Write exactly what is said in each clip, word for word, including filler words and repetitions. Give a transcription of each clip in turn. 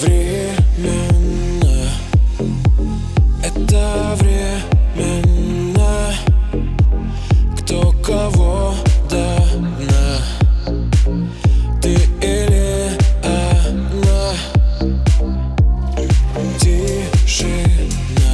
временно, это временно. Кто кого до дна, ты или она? Тишина,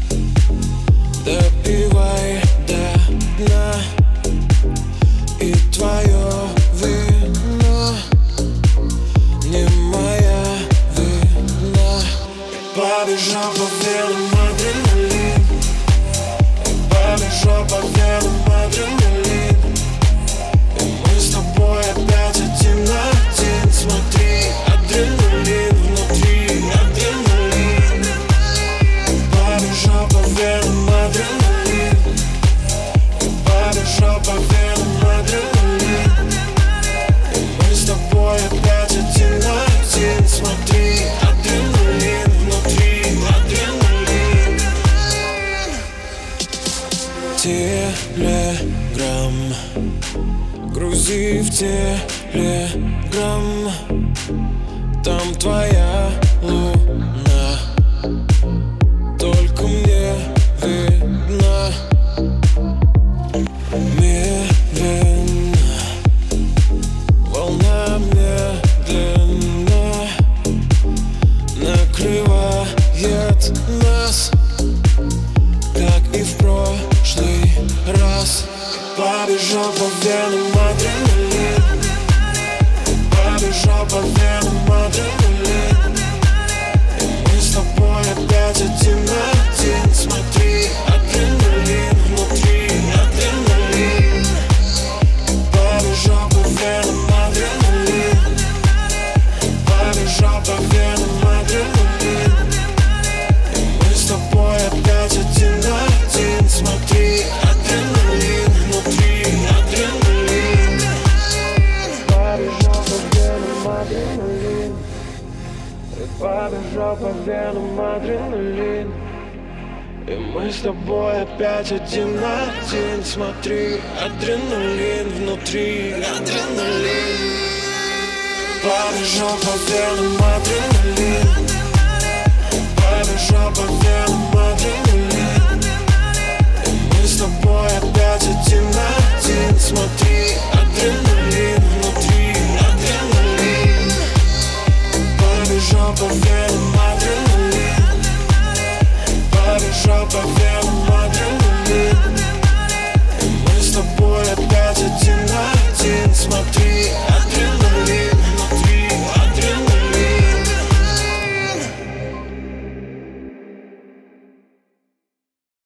допивай до дна. И твое вино не моя вина. Побежал по венам адреналин, побежал по венам адреналин. И мы с тобой опять один на один. Смотри, адреналин внутри, адреналин. Побежал по венам адреналин, побежал по венам адреналин. И мы с тобой опять один на один. Смотри, адреналин внутри, адреналин. Телеграм, грузи в телеграм. Там твоя луна, только мне видна. Медленно, волна медленно накрывает нас, как и в прошлый раз. Побежал по венам адреналин, побежал по венам адреналин. И мы с тобой опять один на один. Смотри, адреналин внутри, адреналин. Побежал по венам адреналин, побежал по венам адреналин. И мы с тобой опять один на один. Смотри, адреналин внутри, адреналин. Побежал по венам адреналин, побежал по венам адреналин. И мы с тобой опять один на один. Смотри, адреналин внутри, адреналин. Побежал по венам адреналин, побежал по венам адреналин. И мы с тобой опять один на один. Смотри, адреналин внутри, адреналин. Побежал по венам адреналин, побежал по венам адреналин. И мы с тобой опять один на один. Смотри,